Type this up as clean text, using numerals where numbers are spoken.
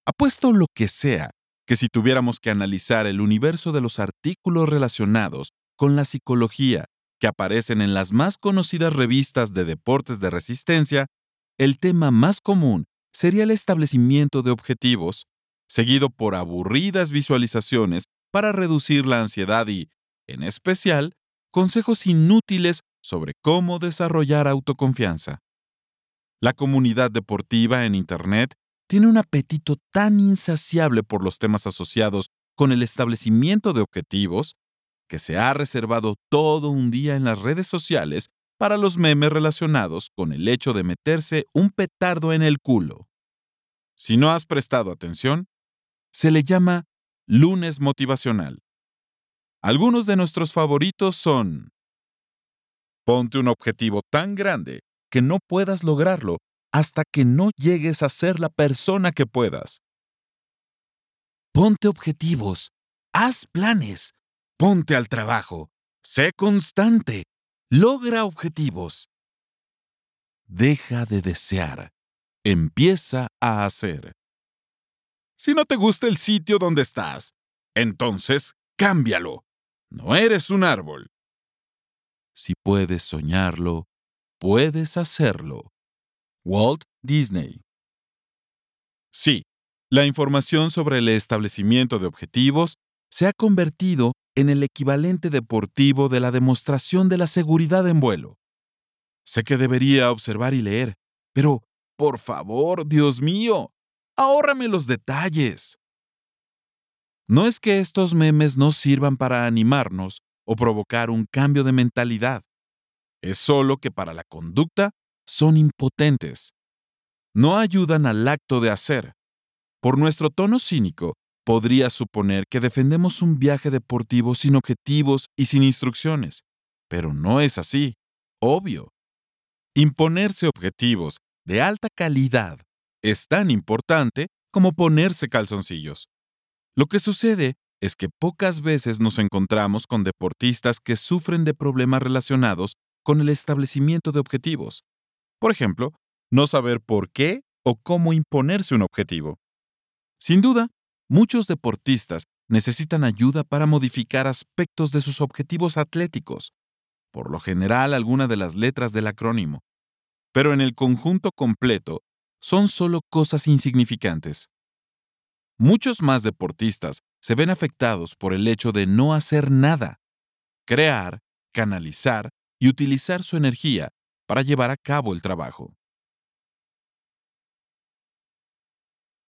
Apuesto lo que sea que si tuviéramos que analizar el universo de los artículos relacionados con la psicología que aparecen en las más conocidas revistas de deportes de resistencia, el tema más común sería el establecimiento de objetivos, seguido por aburridas visualizaciones para reducir la ansiedad y, en especial, consejos inútiles sobre cómo desarrollar autoconfianza. La comunidad deportiva en Internet tiene un apetito tan insaciable por los temas asociados con el establecimiento de objetivos que se ha reservado todo un día en las redes sociales para los memes relacionados con el hecho de meterse un petardo en el culo. Si no has prestado atención, se le llama lunes motivacional. Algunos de nuestros favoritos son: ponte un objetivo tan grande que no puedas lograrlo hasta que no llegues a ser la persona que puedas. Ponte objetivos, haz planes, ponte al trabajo, sé constante, logra objetivos. Deja de desear, empieza a hacer. Si no te gusta el sitio donde estás, entonces cámbialo. No eres un árbol. Si puedes soñarlo, puedes hacerlo. Walt Disney. Sí, la información sobre el establecimiento de objetivos se ha convertido en el equivalente deportivo de la demostración de la seguridad en vuelo. Sé que debería observar y leer, pero, por favor, Dios mío, ahórrame los detalles. No es que estos memes no sirvan para animarnos o provocar un cambio de mentalidad. Es solo que para la conducta son impotentes. No ayudan al acto de hacer. Por nuestro tono cínico, podría suponer que defendemos un viaje deportivo sin objetivos y sin instrucciones. Pero no es así. Obvio. Imponerse objetivos de alta calidad es tan importante como ponerse calzoncillos. Lo que sucede es que pocas veces nos encontramos con deportistas que sufren de problemas relacionados con el establecimiento de objetivos. Por ejemplo, no saber por qué o cómo imponerse un objetivo. Sin duda, muchos deportistas necesitan ayuda para modificar aspectos de sus objetivos atléticos, por lo general alguna de las letras del acrónimo, pero en el conjunto completo son solo cosas insignificantes. Muchos más deportistas se ven afectados por el hecho de no hacer nada, crear, canalizar y utilizar su energía para llevar a cabo el trabajo.